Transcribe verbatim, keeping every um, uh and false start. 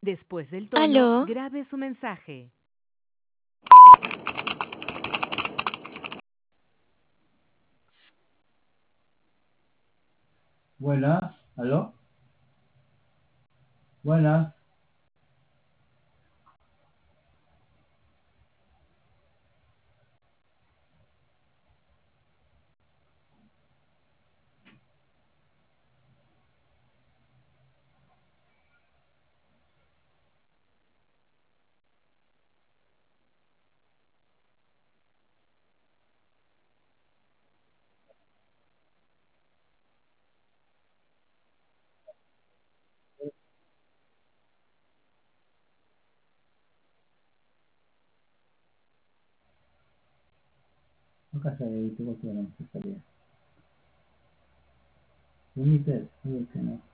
Después del tono, Aló, grabe su mensaje. Buenas, ¿aló? Buenas, nunca se tuvo que la secretaría. Límites, digo que no.